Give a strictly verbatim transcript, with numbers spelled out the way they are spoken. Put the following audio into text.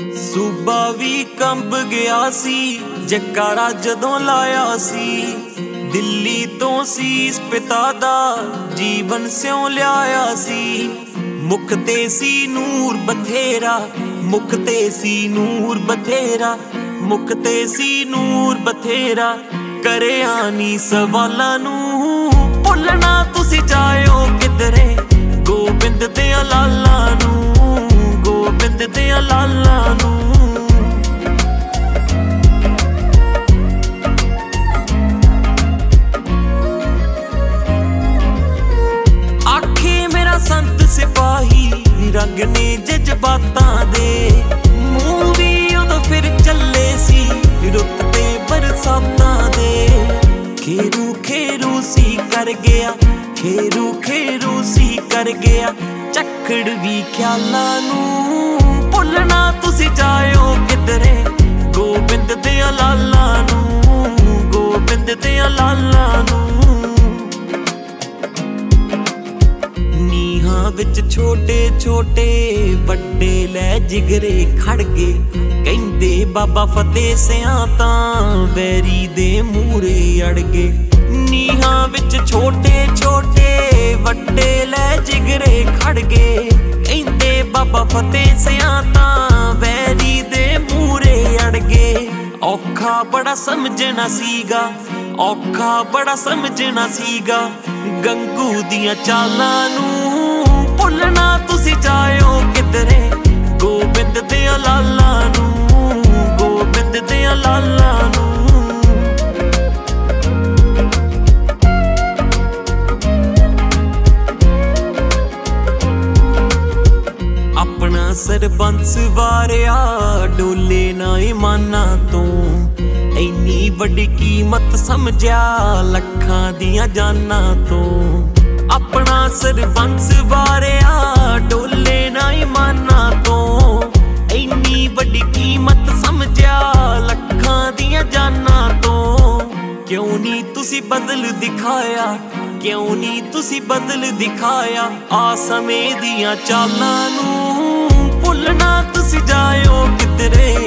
सूबा भी कंब गया सी जकारा जदों लाया सी। दिल्ली तो सीस पिता दा जीवन स्यों लिया सी। मुख ते सी नूर बथेरा, मुख ते सी नूर बथेरा, मुख ते सी नूर बथेरा। करे आनी सवालां नूं भुलना तुसी जाओ किधरे। गोबिंद दे लाला नूं, गोबिंद दे लाला नूं। आखे मेरा संत सिपाही रंग ने जज्बातां दे। मूवी उदों फिर चले सी रुत ते बरसातां दे। खेरू खेरू सी कर गया, खेरू खेरू सी कर गया। झक्खड़ भी ख्यालां नूं भुलना तुसी जाओ किधरे। गोबिंद दे लाला नूं, गोबिंद दे लाला नूं। नीहां विच छोटे छोटे वड्डे लै जिगरे खड़ गए। कहंदे बाबा फतेह सियां तां वैरी दे मूरे अड़ गए। नीहां विच छोटे छोटे वड्डे लै जिगरे खड़ गए। कहंदे बाबा फतेह सियां तां वैरी दे मूरे अड़ गए। औखा बड़ा समझना सीगा, औखा बड़ा समझना सीगा। गंगू दियां चालां नूं भुलना तुसी जाओ किधरे। गोबिंद दे लाला नूं, गोबिंद दे लाला नूं। अपना सरबंस वारिया डोले ना ईमाना तो। इन्नी वड्डी कीमत समझिया लखां दियां जाना तो। अपना सरबंस वारिया डोले ना ईमाना तो। इन्नी वड्डी कीमत समझिया लखां दियां जाना तो। क्यों नी तुसी बदल दिखाया, क्यों नी तुसी बदल दिखाया। आ समय दियां चालां नूं भुलना तुसी जाओ किधरे।